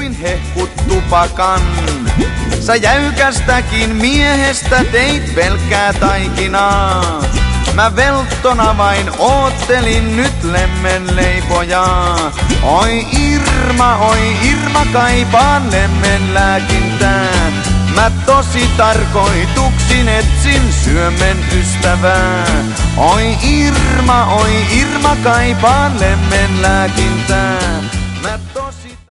kuin hehkut tupakan. Sä jäykästäkin miehestä teit pelkkää taikinaa. Mä velttona vain oottelin nyt lemmenleipojaa. Oi Irma kaipaan lemmenlääkintää. Mä tosi tarkoituksin etsin syömen ystävää. Oi Irma kaipaan lemmenlääkintää.